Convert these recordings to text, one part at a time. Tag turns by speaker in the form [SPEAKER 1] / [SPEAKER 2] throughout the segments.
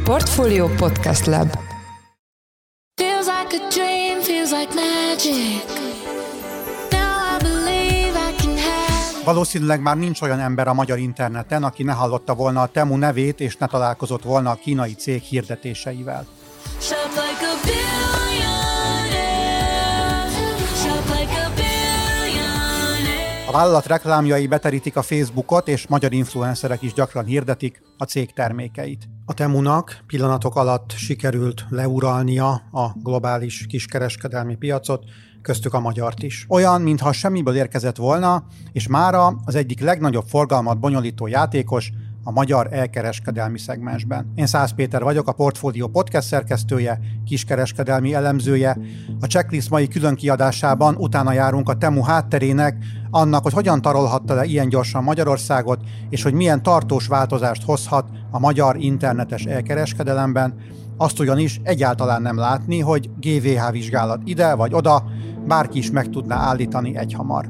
[SPEAKER 1] Portfolio Podcast Lab.
[SPEAKER 2] Feels like a dream, feels like magic. Now I believe I can have.
[SPEAKER 3] Valószínűleg már nincs olyan ember a magyar interneten, aki ne hallotta volna a Temu nevét, és ne találkozott volna a kínai cég hirdetéseivel.
[SPEAKER 2] Shop like a billionaire. Shop like a billionaire.
[SPEAKER 3] A vállalat reklámjai beterítik a Facebookot, és magyar influencerek is gyakran hirdetik a cég termékeit. A Temunak pillanatok alatt sikerült leuralnia a globális kiskereskedelmi piacot, köztük a magyart is. Olyan, mintha semmiből érkezett volna, és mára az egyik legnagyobb forgalmat bonyolító játékos a magyar elkereskedelmi szegmensben. Én Szász Péter vagyok, a Portfolio Podcast szerkesztője, kiskereskedelmi elemzője. A checklist mai külön kiadásában utána járunk a Temu hátterének, annak, hogy hogyan tarolhatta le ilyen gyorsan Magyarországot, és hogy milyen tartós változást hozhat a magyar internetes elkereskedelemben. Azt ugyanis egyáltalán nem látni, hogy GVH vizsgálat ide vagy oda, bárki is meg tudná állítani egyhamar.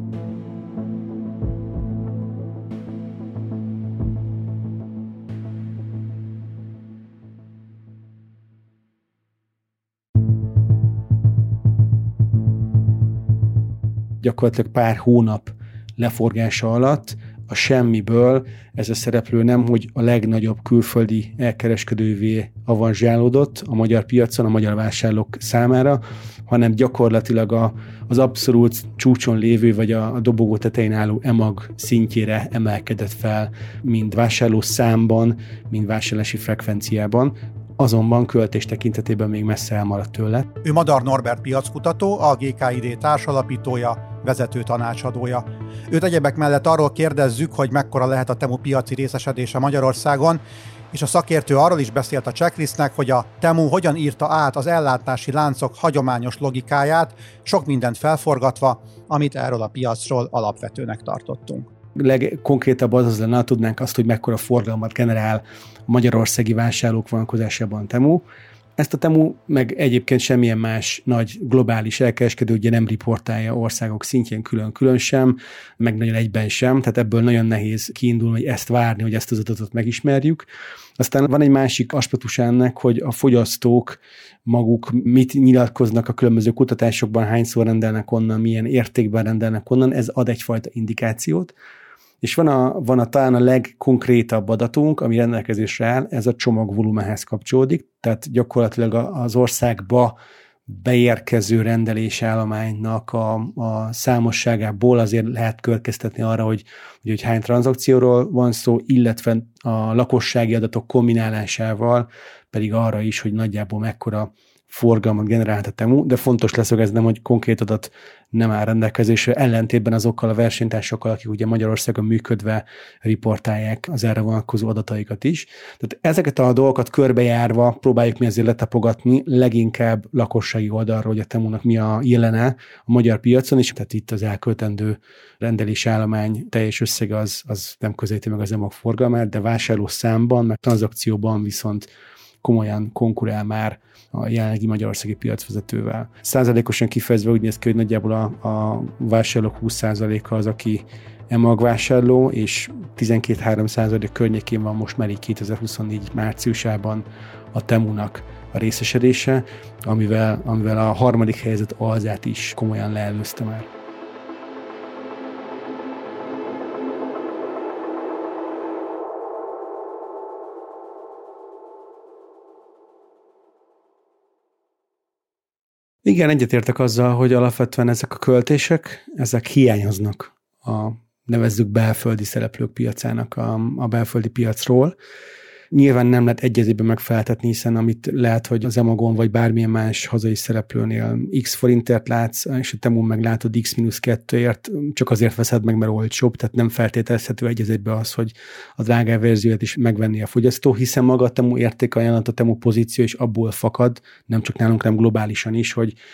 [SPEAKER 4] Gyakorlatilag pár hónap leforgása alatt a semmiből ez a szereplő nem, hogy a legnagyobb külföldi elkereskedővé avanzsálódott a magyar piacon, a magyar vásárlók számára, hanem gyakorlatilag az abszolút csúcson lévő, vagy a dobogó tetején álló EMAG szintjére emelkedett fel, mind vásárló számban, mind vásárlási frekvenciában, azonban költés tekintetében még messze elmaradt tőle.
[SPEAKER 3] Ő Madar Norbert piackutató, a GKID társalapítója, vezető tanácsadója. Őt egyebek mellett arról kérdezzük, hogy mekkora lehet a Temu piaci részesedése Magyarországon, és a szakértő arról is beszélt a checklistnek, hogy a Temu hogyan írta át az ellátási láncok hagyományos logikáját, sok mindent felforgatva, amit erről a piacról alapvetőnek tartottunk.
[SPEAKER 4] Legkonkrétabb az lenne, tudnánk azt, hogy mekkora forgalmat generál a magyarországi vásárlók vonatkozásában Temu. Ezt a Temu meg egyébként semmilyen más nagy globális elkereskedő ugye nem riportálja országok szintjén külön-külön sem, meg nagyon egyben sem, tehát ebből nagyon nehéz kiindulni, hogy ezt várni, hogy ezt az adatot megismerjük. Aztán van egy másik aspektus ennek, hogy a fogyasztók maguk mit nyilatkoznak a különböző kutatásokban, hányszor rendelnek onnan, milyen értékben rendelnek onnan, ez ad egyfajta indikációt. És van talán a legkonkrétabb adatunk, ami rendelkezésre áll, ez a csomagvolumenhez kapcsolódik, tehát gyakorlatilag az országba beérkező rendelésállománynak a számosságából azért lehet következtetni arra, hogy hány tranzakcióról van szó, illetve a lakossági adatok kombinálásával pedig arra is, hogy nagyjából mekkora forgalmat generált a Temu, de fontos leszögeznem, hogy konkrét adat nem áll rendelkezésre, ellentétben azokkal a versenytársakkal, akik ugye Magyarországon működve riportálják az erre vonatkozó adataikat is. Tehát ezeket a dolgokat körbejárva próbáljuk mi azért letapogatni, leginkább lakossági oldalról, hogy a Temunak mi a jelene a magyar piacon, és tehát itt az elköltendő rendelésállomány teljes összege az nem közelíti meg az EMAG forgalmát, de vásárló számban, meg tranzakcióban viszont komolyan konkurál már a jelenlegi magyarországi piacvezetővel. Százalékosan kifejezve úgy néz ki, hogy nagyjából a vásárlók 20%-a az, aki EMAG vásárló, és 12-3% környékén van most már így 2024 márciusában a Temunak a részesedése, amivel a harmadik helyzet alzát is komolyan leelőzte már. Igen, egyetértek azzal, hogy alapvetően ezek a költések, ezek hiányoznak nevezzük belföldi szereplők piacának, a belföldi piacról. Nyilván nem lehet egyezében megfeleltetni, hiszen amit lehet, hogy az EMAG-on vagy bármilyen más hazai szereplőnél x forintért látsz, és a Temun meg látod x-2-ért, csak azért veszed meg, mert olcsóbb, tehát nem feltételezhető egyezében az, hogy a drágább verziót is megvenni a fogyasztó, hiszen maga a Temu értékajánlat, a Temu pozíció is abból fakad, nem csak nálunk, hanem globálisan is, hogy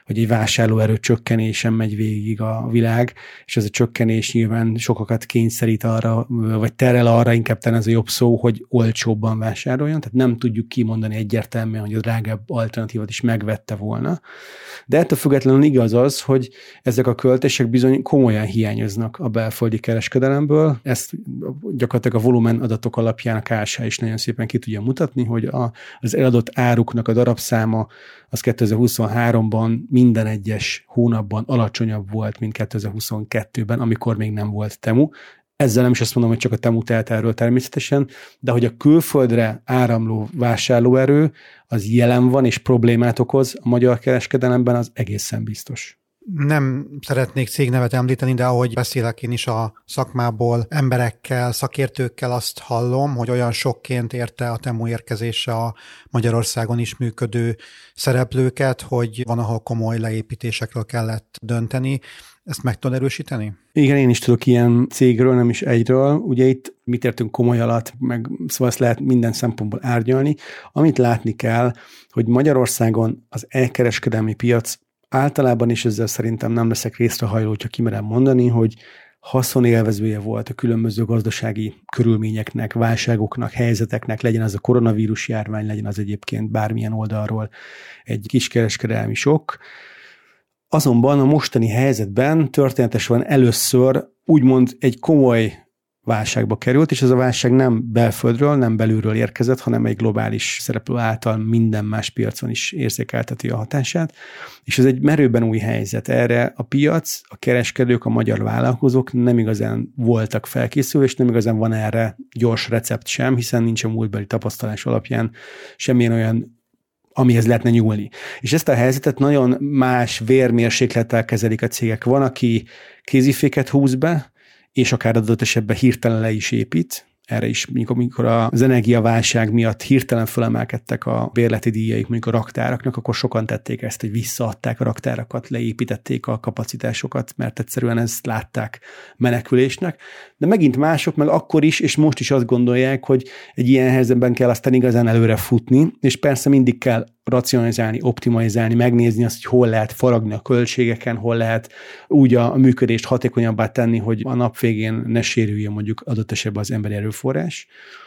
[SPEAKER 4] egy vásárlóerő csökkenésen megy végig a világ, és ez a csökkenés nyilván sokakat kényszerít arra, vagy terel arra, inkább talán ez a jobb szó, hogy olcsóbban vásároljon, tehát nem tudjuk kimondani egyértelműen, hogy a drágább alternatívat is megvette volna. De ettől függetlenül igaz az, hogy ezek a költések bizony komolyan hiányoznak a belföldi kereskedelemből. Ezt gyakorlatilag a volumen adatok alapján a KSH is nagyon szépen ki tudja mutatni, hogy az eladott áruknak a darabszáma az 2023-ban minden egyes hónapban alacsonyabb volt, mint 2022-ben, amikor még nem volt Temu. Ezzel nem is azt mondom, hogy csak a Temu tehet erről természetesen, de hogy a külföldre áramló vásárlóerő az jelen van és problémát okoz a magyar kereskedelemben, az egészen biztos.
[SPEAKER 3] Nem szeretnék cégnevet említeni, de ahogy beszélek én is a szakmából, emberekkel, szakértőkkel azt hallom, hogy olyan sokként érte a Temu érkezése a Magyarországon is működő szereplőket, hogy van, ahol komoly leépítésekről kellett dönteni. Ezt meg tudod erősíteni?
[SPEAKER 4] Igen, én is tudok ilyen cégről, nem is egyről. Ugye itt mit értünk komoly alatt, meg szóval ezt lehet minden szempontból árnyalni. Amit látni kell, hogy Magyarországon az elkereskedelmi piac általában is, ezzel szerintem nem leszek részrehajló, hogyha kimerem mondani, hogy haszonélvezője volt a különböző gazdasági körülményeknek, válságoknak, helyzeteknek, legyen az a koronavírus járvány, legyen az egyébként bármilyen oldalról egy kiskereskedelmi sok. Azonban a mostani helyzetben történetesen először úgymond egy komoly válságba került, és ez a válság nem belföldről, nem belülről érkezett, hanem egy globális szereplő által minden más piacon is érzékelteti a hatását, és ez egy merőben új helyzet. Erre a piac, a kereskedők, a magyar vállalkozók nem igazán voltak felkészülve, és nem igazán van erre gyors recept sem, hiszen nincs a múltbeli tapasztalás alapján semmilyen olyan, amihez lehetne nyúlni. És ezt a helyzetet nagyon más vérmérséklettel kezelik a cégek. Van, aki kéziféket húz be, és akár adott esetben hirtelen le is épít. Erre is, amikor az energiaválság miatt hirtelen fölemelkedtek a bérleti díjaik mondjuk a raktáraknak, akkor sokan tették ezt, hogy visszaadták a raktárakat, leépítették a kapacitásokat, mert egyszerűen ezt látták menekülésnek. De megint mások meg akkor is, és most is azt gondolják, hogy egy ilyen helyzetben kell aztán igazán előre futni, és persze mindig kell racionalizálni, optimalizálni, megnézni azt, hogy hol lehet faragni a költségeken, hol lehet úgy a működést hatékonyabbá tenni, hogy a nap végén ne sérüljön mondjuk adott esetben az emberi erőforrás,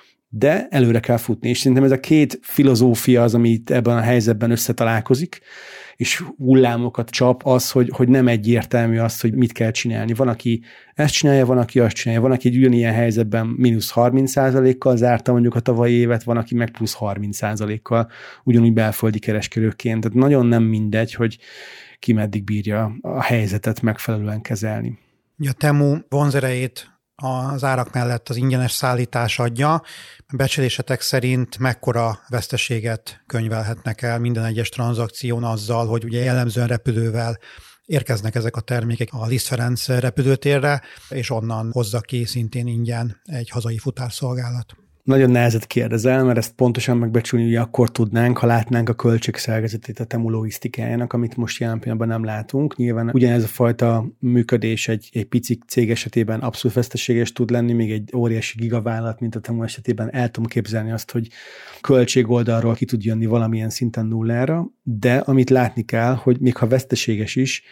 [SPEAKER 4] de előre kell futni. És szerintem ez a két filozófia az, ami itt ebben a helyzetben összetalálkozik, és hullámokat csap az, hogy nem egyértelmű az, hogy mit kell csinálni. Van, aki ezt csinálja, van, aki azt csinálja, van, aki egy ugyanilyen helyzetben mínusz 30%-kal zárta mondjuk a tavalyi évet, van, aki meg plusz 30%-kal ugyanúgy belföldi kereskedőként. Tehát nagyon nem mindegy, hogy ki meddig bírja a helyzetet megfelelően kezelni.
[SPEAKER 3] A Temu vonzerejét az árak mellett az ingyenes szállítás adja. Becslésetek szerint mekkora veszteséget könyvelhetnek el minden egyes tranzakción azzal, hogy ugye jellemzően repülővel érkeznek ezek a termékek a Liszt Ferenc repülőtérre, és onnan hozza ki szintén ingyen egy hazai futárszolgálat.
[SPEAKER 4] Nagyon nehezet kérdezel, mert ezt pontosan megbecsülni ugye akkor tudnánk, ha látnánk a költségszerkezetét a Temu logisztikájának, amit most jelen pillanatban nem látunk. Nyilván ugyanez a fajta működés egy pici cég esetében abszolút veszteséges tud lenni, még egy óriási gigavállalat, mint a Temu esetében el tudom képzelni azt, hogy költségoldalról ki tud jönni valamilyen szinten nullára, de amit látni kell, hogy még ha veszteséges is,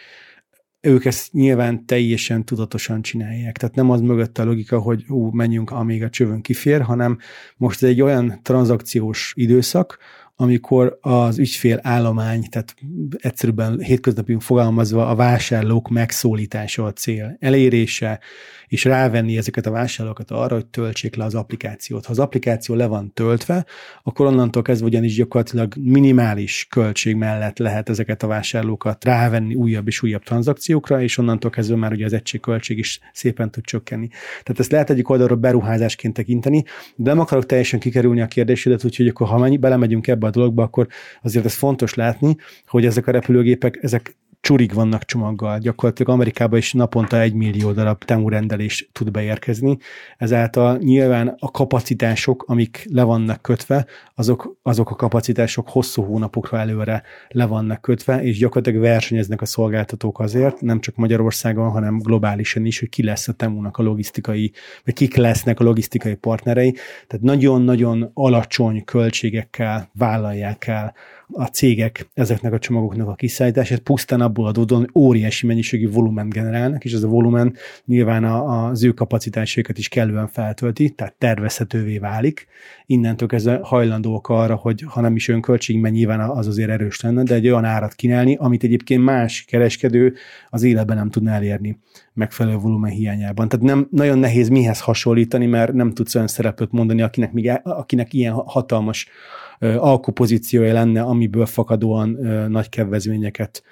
[SPEAKER 4] ők ezt nyilván teljesen tudatosan csinálják. Tehát nem az mögött a logika, hogy menjünk, amíg a csövön kifér, hanem most egy olyan tranzakciós időszak, amikor az ügyfél állomány, tehát egyszerűen hétköznapi fogalmazva a vásárlók megszólítása a cél elérése, és rávenni ezeket a vásárlókat arra, hogy töltsék le az applikációt. Ha az applikáció le van töltve, akkor onnantól kezdve ugyanis gyakorlatilag minimális költség mellett lehet ezeket a vásárlókat rávenni újabb és újabb tranzakciókra, és onnantól kezdve már ugye az egységköltség is szépen tud csökkenni. Tehát ezt lehet egyik oldalról beruházásként tekinteni, de nem akarok teljesen kikerülni a kérdésedet, úgyhogy akkor ha belemegyünk ebbe a dologba, akkor azért ez fontos látni, hogy ezek a repülőgépek, ezek csurig vannak csomaggal. Gyakorlatilag Amerikában is naponta 1 millió darab Temu rendelés tud beérkezni. Ezáltal nyilván a kapacitások, amik le vannak kötve, azok a kapacitások hosszú hónapokra előre le vannak kötve, és gyakorlatilag versenyeznek a szolgáltatók azért, nem csak Magyarországon, hanem globálisan is, hogy ki lesz a Temunak a logisztikai, vagy kik lesznek a logisztikai partnerei. Tehát nagyon-nagyon alacsony költségekkel vállalják el a cégek ezeknek a csomagoknak a kiszállítását, pusztán abból adódóan óriási mennyiségű volument generálnak, és ez a volumen nyilván az ő kapacitásaikat is kellően feltölti, tehát tervezhetővé válik. Innentől kezdve hajlandóak arra, hogy ha nem is önköltség, mert nyilván az azért erős lenne, de egy olyan árat kínálni, amit egyébként más kereskedő az életben nem tudna elérni megfelelő volumen hiányában. Tehát nem nagyon nehéz mihez hasonlítani, mert nem tudsz olyan szereplőt mondani, akinek ilyen hatalmas alkupozíciója lenne, amiből fakadóan nagy kedvezményeket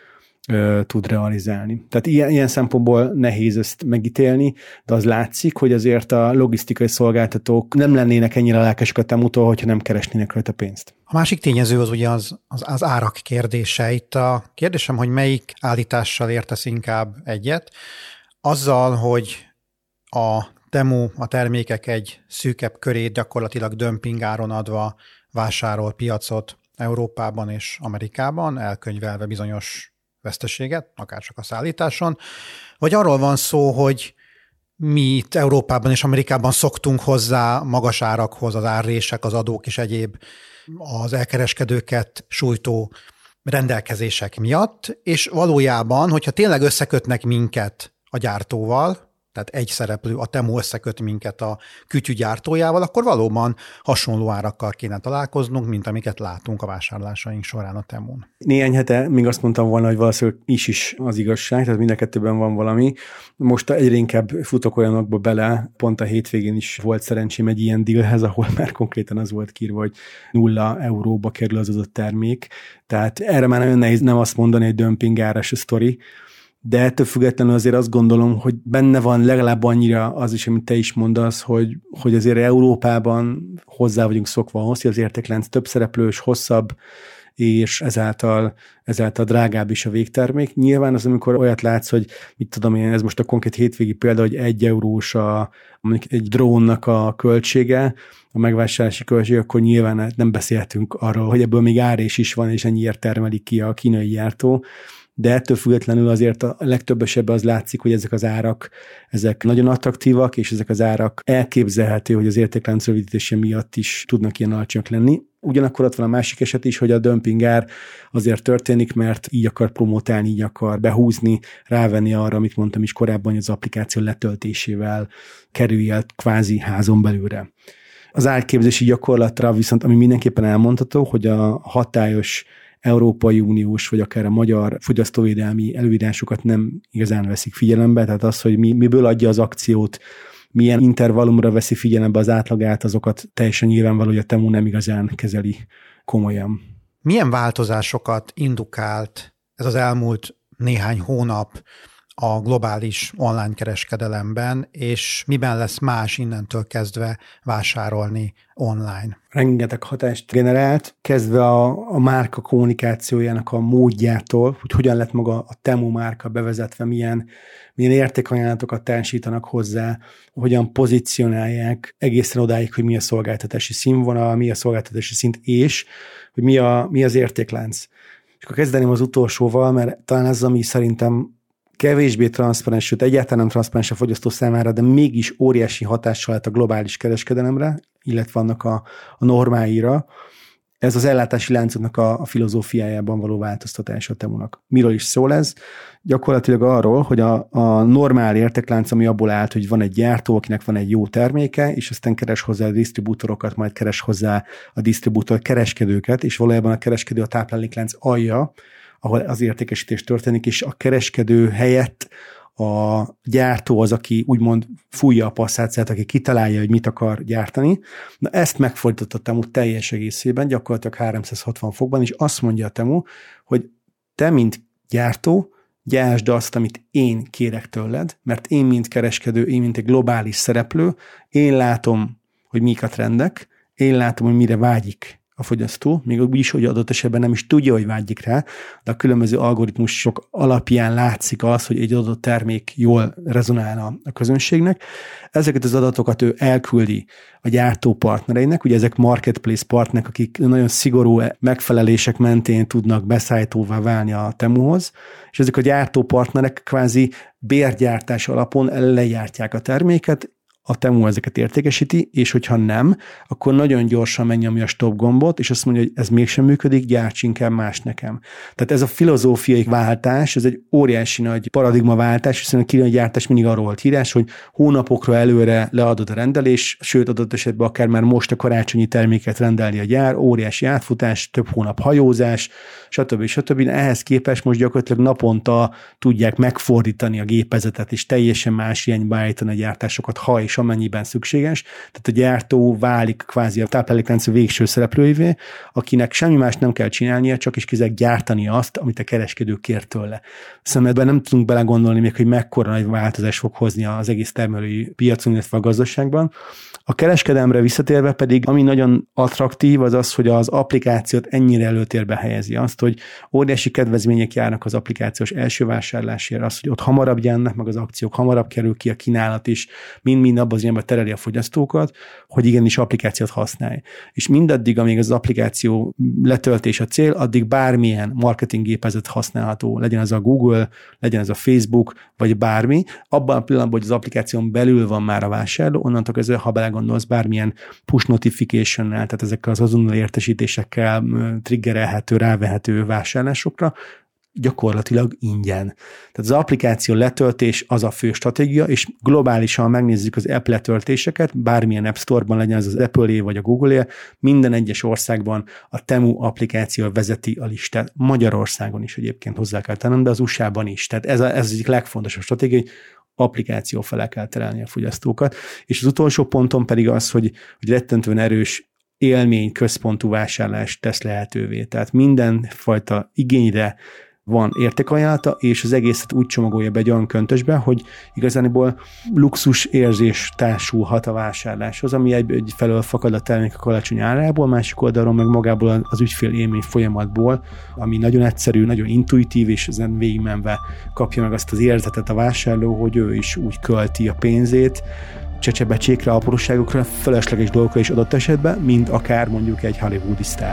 [SPEAKER 4] tud realizálni. Tehát ilyen szempontból nehéz ezt megítélni, de az látszik, hogy azért a logisztikai szolgáltatók nem lennének ennyire lelkesek a Temutól, hogyha nem keresnének rajta pénzt.
[SPEAKER 3] A másik tényező az ugye az árak kérdése. Itt a kérdésem, hogy melyik állítással értesz inkább egyet, azzal, hogy a Temu a termékek egy szűkebb körét gyakorlatilag dömpingáron adva vásárol piacot Európában és Amerikában, elkönyvelve bizonyos veszteséget, akárcsak a szállításon, vagy arról van szó, hogy mi itt Európában és Amerikában szoktunk hozzá magas árakhoz, az árrések, az adók és egyéb az elkereskedőket sújtó rendelkezések miatt, és valójában, hogyha tényleg összekötnek minket a gyártóval, tehát egy szereplő, a Temu összeköt minket a kütyű gyártójával, akkor valóban hasonló árakkal kéne találkoznunk, mint amiket látunk a vásárlásaink során a Temun.
[SPEAKER 4] Néhány hete még azt mondtam volna, hogy valószínűleg is az igazság, tehát mind a kettőben van valami. Most egyre inkább futok olyanokba bele, pont a hétvégén is volt szerencsém egy ilyen dealhez, ahol már konkrétan az volt kiírva, hogy 0 euróba kerül az adott termék. Tehát erre már nagyon nehéz nem azt mondani, hogy dömpingáras a sztori, de ettől függetlenül azért azt gondolom, hogy benne van legalább annyira az is, amit te is mondasz, hogy azért Európában hozzá vagyunk szokva ahhoz, hogy az értéklánc több szereplős, hosszabb, és ezáltal drágább is a végtermék. Nyilván az, amikor olyat látsz, hogy mit tudom én, ez most a konkrét hétvégi példa, hogy 1 eurós mondjuk egy drónnak a költsége, a megvásárlási költség, akkor nyilván nem beszélhetünk arról, hogy ebből még árés is van, és ennyiért termelik ki a kínai gyártó. De ettől függetlenül azért a legtöbb esetben az látszik, hogy ezek az árak, ezek nagyon attraktívak, és ezek az árak elképzelhető, hogy az értéklánc rövidítése miatt is tudnak ilyen alacsonyak lenni. Ugyanakkor ott van a másik eset is, hogy a dömpingár azért történik, mert így akar promotálni, így akar behúzni, rávenni arra, amit mondtam is korábban, hogy az applikáció letöltésével kerülj el kvázi házon belülre. Az árképzési gyakorlatra viszont, ami mindenképpen elmondható, hogy a hatályos Európai Uniós, vagy akár a magyar fogyasztóvédelmi előírásokat nem igazán veszik figyelembe, tehát az, hogy miből adja az akciót, milyen intervallumra veszi figyelembe az átlagát, azokat teljesen nyilvánvaló, hogy a Temu nem igazán kezeli komolyan.
[SPEAKER 3] Milyen változásokat indukált ez az elmúlt néhány hónap a globális online kereskedelemben, és miben lesz más innentől kezdve vásárolni online?
[SPEAKER 4] Rengeteg hatást generált, kezdve a márka kommunikációjának a módjától, hogy hogyan lett maga a Temu márka bevezetve, milyen értékajánlatokat társítanak hozzá, hogyan pozícionálják egészen odáig, hogy mi a szolgáltatási színvonal, mi a szolgáltatási szint, és hogy mi az értéklánc. És akkor kezdeném az utolsóval, mert talán ez, ami szerintem kevésbé transzparens, sőt egyáltalán nem transzparens a fogyasztó számára, de mégis óriási hatással lett a globális kereskedelemre, illetve annak a normáira. Ez az ellátási láncoknak a filozófiájában való változtatás a Temunak. Miről is szól ez? Gyakorlatilag arról, hogy a normál értéklánc, ami abból állt, hogy van egy gyártó, akinek van egy jó terméke, és aztán keres hozzá a disztribútorokat, majd keres hozzá a disztribútor kereskedőket, és valójában a kereskedő a tápláléklánc alja, ahol az értékesítés történik, és a kereskedő helyett a gyártó az, aki úgymond fújja a passzátszát, aki kitalálja, hogy mit akar gyártani. Na ezt megfordította a Temu teljes egészében, gyakorlatilag 360 fokban, és azt mondja a Temu, hogy te, mint gyártó, gyártsd azt, amit én kérek tőled, mert én, mint kereskedő, én, mint egy globális szereplő, én látom, hogy mik a trendek, én látom, hogy mire vágyik a fogyasztó, még úgy is, hogy adott esetben nem is tudja, hogy vágyik rá, de a különböző algoritmusok alapján látszik az, hogy egy adott termék jól rezonál a közönségnek. Ezeket az adatokat ő elküldi a gyártó partnereinek, ugye ezek marketplace partnerek, akik nagyon szigorú megfelelések mentén tudnak beszállítóvá válni a Temuhoz, és ezek a gyártó partnerek kvázi bérgyártás alapon lejártják a terméket, a Temu ezeket értékesíti, és hogyha nem, akkor nagyon gyorsan megnyomja a stop gombot, és azt mondja, hogy ez mégsem működik, gyárts inkább más nekem. Tehát ez a filozófiai váltás, ez egy óriási nagy paradigmaváltás, hiszen a kínálatgyártás mindig arról volt hírás, hogy hónapokra előre leadod a rendelés, sőt adott esetben akár már most a karácsonyi terméket rendelni a gyár, óriási átfutás, több hónap hajózás, stb. Ehhez képest most gyakorlatilag naponta tudják megfordítani a gépezetet, és teljesen más irányba állítani a gyártásokat, ha és amennyiben szükséges. Tehát a gyártó válik kvázi a tápláléklánc végső szereplőivé, akinek semmi más nem kell csinálnia, csak is kizárólag gyártani azt, amit a kereskedő kér tőle. Szerintem ebben nem tudunk belegondolni még, hogy mekkora nagy változás fog hozni az egész termelői piacon, illetve a gazdaságban. A kereskedelemre visszatérve pedig, ami nagyon attraktív, az az, hogy az applikációt ennyire előtérbe helyezi azt, hogy óriási kedvezmények járnak az applikációs első vásárlásért, az, hogy ott hamarabb jelennek meg az akciók, hamarabb kerül ki a kínálat is, mind abban az irányba tereli a fogyasztókat, hogy igenis applikációt használj. És mindaddig, amíg az applikáció letöltés a cél, addig bármilyen marketinggépezet használható, legyen ez a Google, legyen ez a Facebook, vagy bármi. Abban a pillanatban, hogy az applikáción belül van már a vásárló, onnantól kezdve, ha belegondolsz, bármilyen push notification-nel, tehát ezekkel az azonnal értesítésekkel triggerelhető, rávehető vásárlásokra, gyakorlatilag ingyen. Tehát az applikáció letöltés az a fő stratégia, és globálisan megnézzük az app letöltéseket, bármilyen App Store-ban legyen ez az Apple-é vagy a Google-é, minden egyes országban a Temu applikáció vezeti a listát. Magyarországon is egyébként hozzá kell tennem, de az USA-ban is. Tehát ez az egyik legfontosabb stratégia, hogy applikáció felé kell terelni a fogyasztókat. És az utolsó ponton pedig az, hogy rettentően erős élmény központú vásárlást tesz lehetővé. Tehát mindenfajta igényre van értékajánlata, és az egészet úgy csomagolja be egy olyan köntösbe, hogy igazániból luxus érzés társulhat a vásárláshoz, ami egyfelől fakad a termékek alacsony árából, másik oldalról meg magából az ügyfél élmény folyamatból, ami nagyon egyszerű, nagyon intuitív, és ezen végigmenve kapja meg azt az érzetet a vásárló, hogy ő is úgy költi a pénzét, csecsebecsékre, apróságokra, felesleges dolgokra is adott esetben, mint akár mondjuk egy hollywoodi sztár.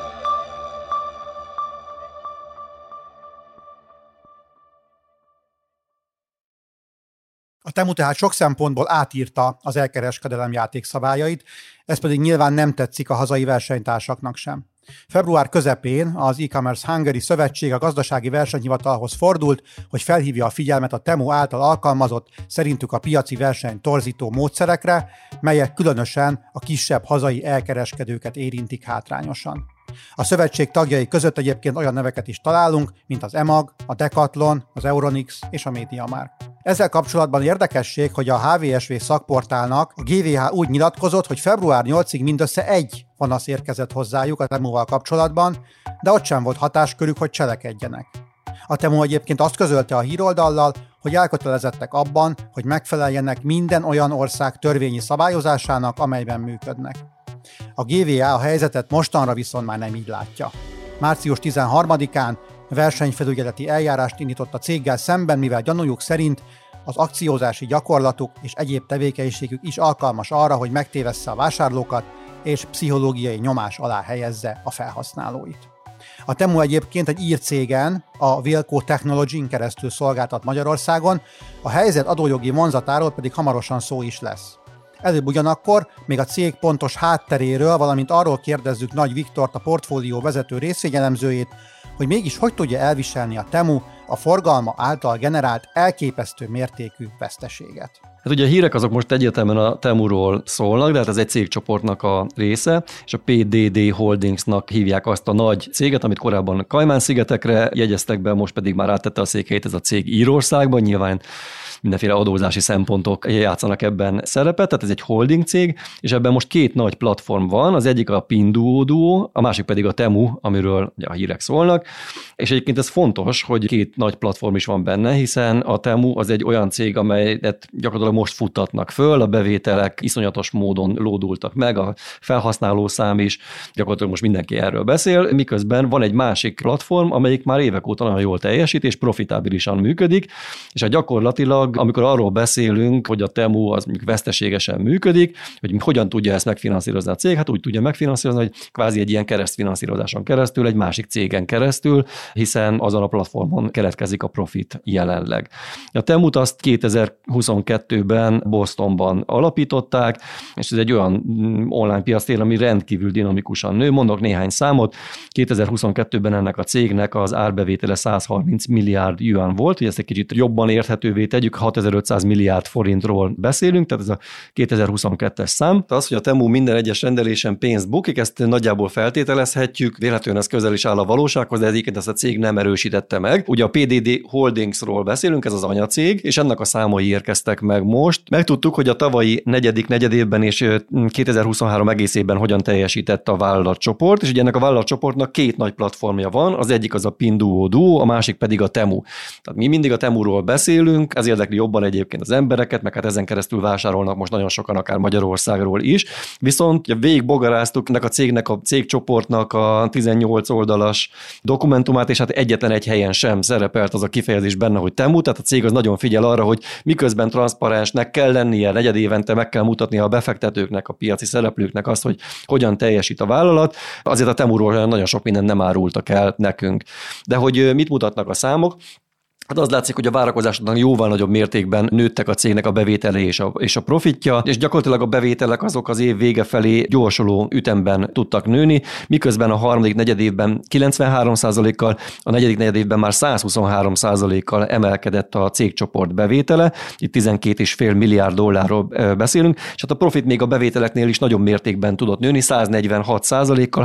[SPEAKER 3] A Temu tehát sok szempontból átírta az elkereskedelem játékszabályait, ez pedig nyilván nem tetszik a hazai versenytársaknak sem. Február közepén az E-Commerce Hungary Szövetség a gazdasági versenyhivatalhoz fordult, hogy felhívja a figyelmet a Temu által alkalmazott, szerintük a piaci verseny torzító módszerekre, melyek különösen a kisebb hazai elkereskedőket érintik hátrányosan. A szövetség tagjai között egyébként olyan neveket is találunk, mint az EMAG, a Decathlon, az Euronics és a MediaMarkt. Ezzel kapcsolatban érdekesség, hogy a HVSV szakportálnak a GVH úgy nyilatkozott, hogy február 8-ig mindössze egy panasz érkezett hozzájuk a Temuval kapcsolatban, de ott sem volt hatáskörük, hogy cselekedjenek. A Temu egyébként azt közölte a híroldallal, hogy elkötelezettek abban, hogy megfeleljenek minden olyan ország törvényi szabályozásának, amelyben működnek. A GVA a helyzetet mostanra viszont már nem így látja. Március 13-án versenyfelügyeleti eljárást indított a céggel szemben, mivel gyanújuk szerint az akciózási gyakorlatuk és egyéb tevékenységük is alkalmas arra, hogy megtévessze a vásárlókat és pszichológiai nyomás alá helyezze a felhasználóit. A Temu egyébként egy ír cégen, a Wilco Technology-n keresztül szolgáltat Magyarországon, a helyzet adójogi vonzatáról pedig hamarosan szó is lesz. Előbb ugyanakkor még a cég pontos hátteréről, valamint arról kérdezzük Nagy Viktort, a portfólió vezető részvényelemzőjét, hogy mégis hogy tudja elviselni a Temu a forgalma által generált elképesztő mértékű veszteséget.
[SPEAKER 5] Hát ugye a hírek azok most egyértelműen a Temuról szólnak, de hát ez egy cégcsoportnak a része, és a PDD Holdingsnak hívják azt a nagy céget, amit korábban Kajmán-szigetekre jegyeztek be, most pedig már áttette a székhelyét ez a cég Írországban, nyilván mindenféle adózási szempontok játszanak ebben szerepet, tehát ez egy holding cég, és ebben most két nagy platform van, az egyik a Pinduoduo, a másik pedig a Temu, amiről ugye a hírek szólnak, és egyébként ez fontos, hogy két nagy platform is van benne, hiszen a Temu az egy olyan cég, amelyet gyakorlatilag gyakorlatilag most futtatnak föl, a bevételek iszonyatos módon lódultak meg, a felhasználó szám is, gyakorlatilag most mindenki erről beszél, miközben van egy másik platform, amelyik már évek óta nagyon jól teljesít, és profitábilisan működik, és gyakorlatilag, amikor arról beszélünk, hogy a Temu az veszteségesen működik, hogy hogyan tudja ezt megfinanszírozni a cég, hát úgy tudja megfinanszírozni, hogy kvázi egy ilyen keresztfinanszírozáson keresztül, egy másik cégen keresztül, hiszen azon a platformon keletkezik a profit jelenleg. A Temut azt 2022-ben Bostonban alapították, és ez egy olyan online piactér, ami rendkívül dinamikusan nő. Mondok néhány számot. 2022-ben ennek a cégnek az árbevétele 130 milliárd yuan volt, hogy ezt egy kicsit jobban érthetővé tegyük, 6500 milliárd forintról beszélünk, tehát ez a 2022-es szám. Az, hogy a Temu minden egyes rendelésen pénzt bukik, ezt nagyjából feltételezhetjük, véletlenül ez közel is áll a valósághoz, de egyébként ezt a cég nem erősítette meg. Ugye a PDD Holdingsról beszélünk, ez az anyacég, és ennek a számai érkeztek meg most. Megtudtuk, hogy a tavalyi negyedévben és 2023 egész évben hogyan teljesített a vállalatcsoport, és ugye ennek a vállalatcsoportnak két nagy platformja van, az egyik az a Pinduoduo, a másik pedig a Temu. Tehát mi mindig a Temuról beszélünk, ez érdekli jobban egyébként az embereket, meg hát ezen keresztül vásárolnak most nagyon sokan akár Magyarországról is. Viszont végigbogaráztuk ennek a cégnek, a cégcsoportnak a 18 oldalas dokumentumát, és hát egyetlen egy helyen sem szerepelt az a kifejezés benne, hogy Temu, tehát a cég az nagyon figyel arra, hogy miközben transzparensnek kell lennie, negyedévente meg kell mutatnia a befektetőknek, a piaci szereplőknek azt, hogy hogyan teljesít a vállalat, azért a Temuról nagyon sok mindent nem árultak el nekünk. De hogy mit mutatnak a számok? Hát az látszik, hogy a várakozásoknak jóval nagyobb mértékben nőttek a cégnek a bevételei és a profitja, és gyakorlatilag a bevételek azok az év vége felé gyorsuló ütemben tudtak nőni, miközben a harmadik negyedévben 93%-kal, a negyedik negyedévben már 123%-kal emelkedett a cégcsoport bevétele, itt 12,5 milliárd dollárról beszélünk, és hát a profit még a bevételeknél is nagyobb mértékben tudott nőni, 146%-kal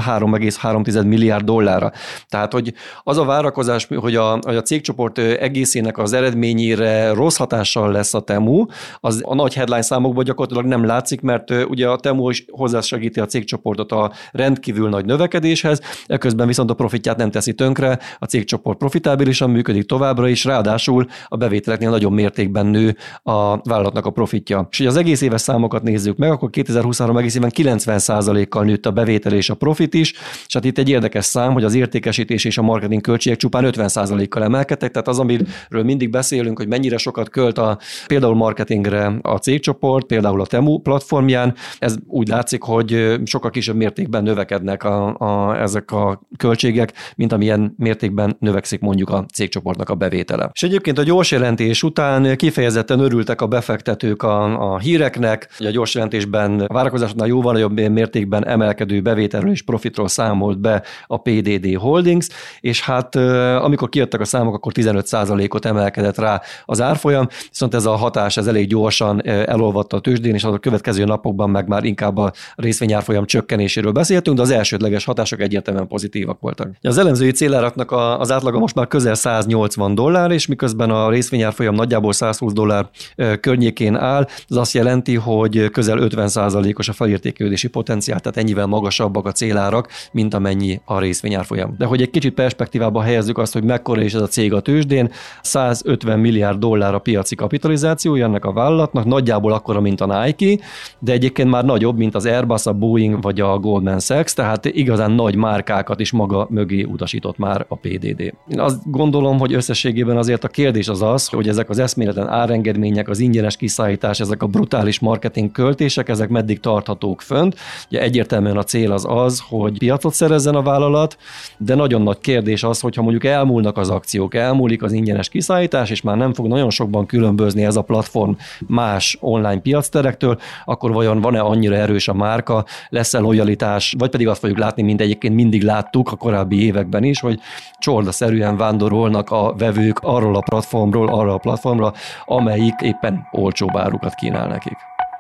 [SPEAKER 5] 3,3 milliárd dollárra. Tehát, hogy az a várakozás, hogy a cégcsoport egészének az eredményére rossz hatással lesz a Temu, az a nagy headline számokból gyakorlatilag nem látszik, mert ugye a Temu is hozzásegíti a cégcsoportot a rendkívül nagy növekedéshez, eközben viszont a profitját nem teszi tönkre, a cégcsoport profitábilisan működik továbbra is, ráadásul a bevételeknél nagyobb mértékben nő a vállalatnak a profitja. És hogy az egész éves számokat nézzük meg, akkor 2023 egész évben 90%-kal nőtt a bevétel és a profit is, és hát itt egy érdekes szám, hogy az értékesítés és a marketing költségek csupán 50%-kal emelkedtek, tehát az, amiről mindig beszélünk, hogy mennyire sokat költ például marketingre a cégcsoport, például a Temu platformján, ez úgy látszik, hogy sokkal kisebb mértékben növekednek ezek a költségek, mint amilyen mértékben növekszik mondjuk a cégcsoportnak a bevétele. És egyébként a gyors jelentés után kifejezetten örültek a befektetők a híreknek, hogy a gyors jelentésben a várakozásoknál jóval nagyobb mértékben emelkedő bevételről és profitról számolt be a PDD Holdings, és hát amikor kijöttek a számok, akkor 15%-ot emelkedett rá az árfolyam, viszont ez a hatás ez elég gyorsan elolvatta a tőzsdén, és a következő napokban meg már inkább a részvényárfolyam csökkenéséről beszéltünk, de az elsődleges hatások egyértelműen pozitívak voltak. Az elemzői céláraknak az átlaga most már közel $180, és miközben a részvényárfolyam nagyjából $120 környékén áll, az azt jelenti, hogy közel 50%-os a felértékelődési potenciál, tehát ennyivel magasabbak a célárak, mint amennyi a részvényárfolyam. De hogy egy kicsit perspektívába helyezzük azt, hogy mekkora is ez a cég a tőzsdén, $150 milliárd a piaci kapitalizációja ennek a vállalatnak, nagyjából akkora, mint a Nike, de egyébként már nagyobb, mint az Airbus, a Boeing vagy a Goldman Sachs, tehát igazán nagy márkákat is maga mögé utasított már a PDD. Én azt gondolom, hogy összességében azért a kérdés az, hogy ezek az eszméletlen árengedmények, az ingyenes kiszállítás, ezek a brutális marketing költések, ezek meddig tarthatók fönt. Ugye egyértelműen a cél az, hogy piacot szerezzen a vállalat, de nagyon nagy kérdés az, hogyha mondjuk elmúlnak az akciók, elmúlik az ingyenes kiszállítás, és már nem fog nagyon sokban különbözni ez a platform más online piacterektől, akkor vajon van-e annyira erős a márka, lesz-e lojalitás, vagy pedig azt fogjuk látni, mint egyébként mindig láttuk a korábbi években is, hogy csordaszerűen vándorolnak a vevők arról a platformról arra a platformra, amelyik éppen olcsóbb árukat kínál nekik.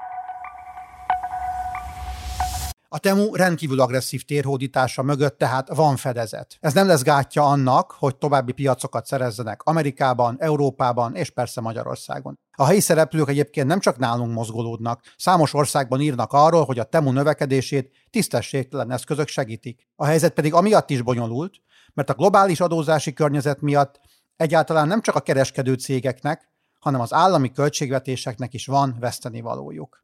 [SPEAKER 3] A Temu rendkívül agresszív térhódítása mögött tehát van fedezet. Ez nem lesz gátja annak, hogy további piacokat szerezzenek Amerikában, Európában és persze Magyarországon. A helyi szereplők egyébként nem csak nálunk mozgolódnak, számos országban írnak arról, hogy a Temu növekedését tisztességtelen eszközök segítik. A helyzet pedig amiatt is bonyolult, mert a globális adózási környezet miatt egyáltalán nem csak a kereskedő cégeknek, hanem az állami költségvetéseknek is van vesztenivalójuk.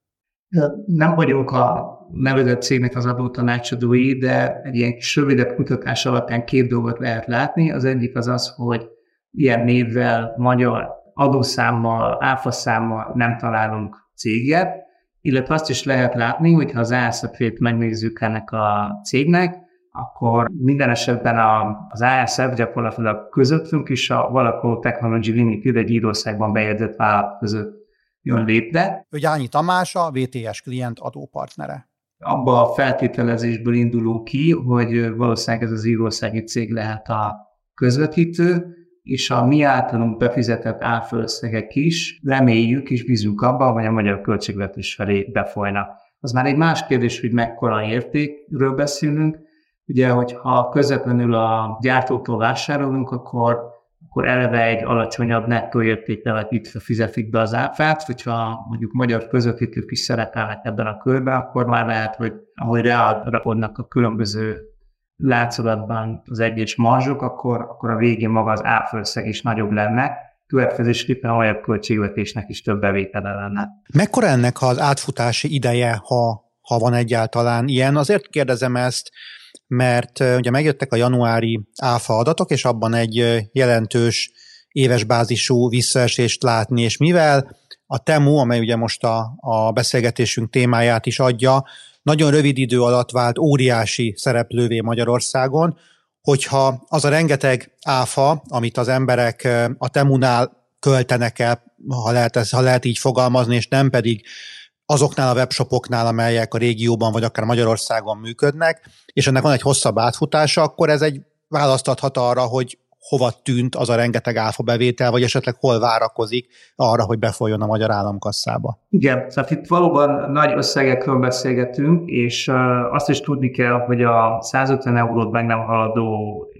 [SPEAKER 6] Nem vagyunk a nevezett cégnek az adótanácsadói, de egy ilyen kis rövidebb kutatás alapján 2 dolgot lehet látni. Az egyik az, hogy ilyen névvel, magyar adószámmal, áfaszámmal nem találunk céget, illetve azt is lehet látni, hogy ha az ASF-ét megnézzük ennek a cégnek, akkor minden esetben az ASF gyakorlatilag közöttünk is a Valaco Technology Limited egy Írországban bejegyzett vállalat között jön létre.
[SPEAKER 3] Gyányi Tamás a VTS klient adópartnere.
[SPEAKER 6] Abba a feltételezésből indulunk ki, hogy valószínűleg ez az írországi cég lehet a közvetítő, és a mi általunk befizetett árfölösszegek is reméljük és bízunk abban, hogy a magyar költségvetés felé befolynak. Az már egy más kérdés, hogy mekkora értékről beszélünk. Ugye, hogyha közvetlenül a gyártótól vásárolunk, akkor eleve egy alacsonyabb nettó értékkel itt fizetik be az áfát, hogyha mondjuk magyar közvetítők is szerepelnek ebben a körben, akkor már lehet, hogy ahogy reálrakodnak a különböző látszadatban az egyes marzsok, akkor a végén maga az árfölösszeg is nagyobb lenne, következésképpen a magyar költségvetésnek is több bevétele lenne.
[SPEAKER 3] Mekkora ennek az átfutási ideje, ha van egyáltalán ilyen? Azért kérdezem ezt, mert ugye megjöttek a januári áfa adatok, és abban egy jelentős éves bázisú visszaesést látni, és mivel a Temu, amely ugye most a beszélgetésünk témáját is adja, nagyon rövid idő alatt vált óriási szereplővé Magyarországon, hogyha az a rengeteg áfa, amit az emberek a Temunál költenek el, ha lehet így fogalmazni, és nem pedig azoknál a webshopoknál, amelyek a régióban vagy akár Magyarországon működnek, és ennek van egy hosszabb átfutása, akkor ez egy választ adhat arra, hogy hova tűnt az a rengeteg áfa bevétel, vagy esetleg hol várakozik arra, hogy befolyjon a magyar államkasszába.
[SPEAKER 6] Igen, tehát itt valóban nagy összegekről beszélgetünk, és azt is tudni kell, hogy a 150 eurót meg nem haladó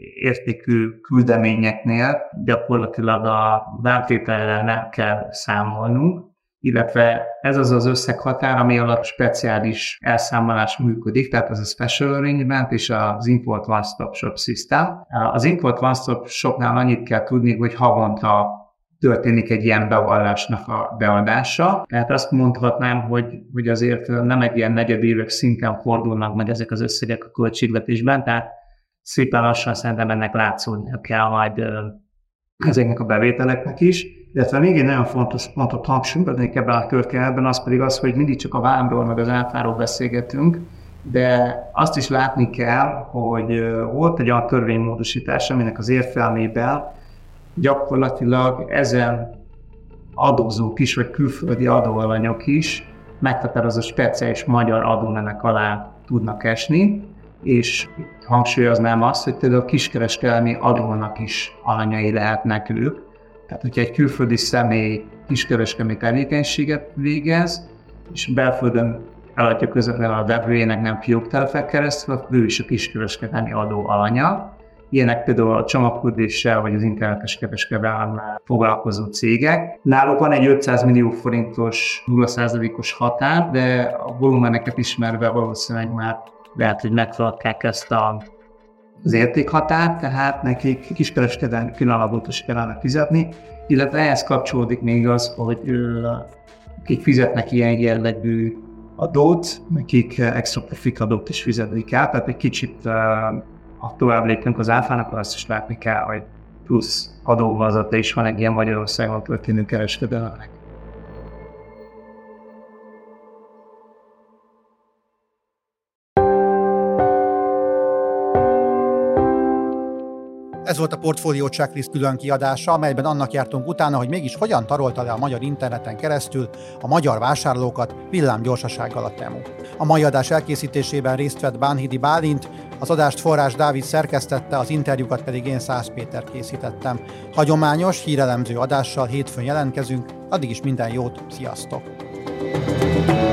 [SPEAKER 6] értékű küldeményeknél gyakorlatilag a vámtétellel nem kell számolnunk, illetve ez az összeghatár, ami alatt speciális elszámolás működik, tehát ez a Special Arrangement és az Import One Stop Shop System. Az Import One Stop Shopnál annyit kell tudni, hogy havonta történik egy ilyen bevallásnak a beadása. Tehát azt mondhatnám, hogy azért nem egy ilyen negyedéves szinten fordulnak meg ezek az összegek a költségvetésben, tehát szépen lassan szerintem ennek látszódnia kell majd ezeknek a bevételeknek is. Illetve még egy nagyon fontos pontot hangsúlyozni ebben a történetben, az pedig az, hogy mindig csak a vámról meg az áfáról beszélgetünk, de azt is látni kell, hogy volt egy olyan törvénymódosítás, aminek az értelmében gyakorlatilag ezen adózók is, vagy külföldi adóalanyok is meghatározott speciális magyar adónemek alá tudnak esni, és hangsúlyoznám azt, hogy például a kiskereskedelmi adónak is alanyai lehetnek ők. Tehát, hogyha egy külföldi személy kiskereskedelmi tevékenységet végez, és belföldön eladja közvetlenül a vevőjének nem fióktelepek keresztül, akkor ő is a kiskereskedelmi adó alanya. Ilyenek például a csomagküldéssel vagy az internetes kereskedelemmel foglalkozó cégek. Náluk van egy 500 millió forintos 0%-os határ, de a volumeneket ismerve valószínűleg már lehet, hogy megfeladták ezt az értékhatárt, tehát nekik kiskereskedelmi különalapot is kellene fizetni, illetve ehhez kapcsolódik még az, hogy akik fizetnek ilyen jellegű adót, nekik extra profit adót is fizetni kell, tehát egy kicsit ha tovább lépünk az áfának, azt is látni kell, hogy plusz adóvazata is van egy ilyen Magyarországon történő kereskedelemnek.
[SPEAKER 3] Ez volt a Portfolio Checklist külön kiadása, amelyben annak jártunk utána, hogy mégis hogyan tarolta le a magyar interneten keresztül a magyar vásárlókat villámgyorsasággal a Temu. A mai adás elkészítésében részt vett Bánhidi Bálint, az adást Forrás Dávid szerkesztette, az interjúkat pedig én Szász Péter készítettem. Hagyományos, hírelemző adással hétfőn jelentkezünk, addig is minden jót, sziasztok!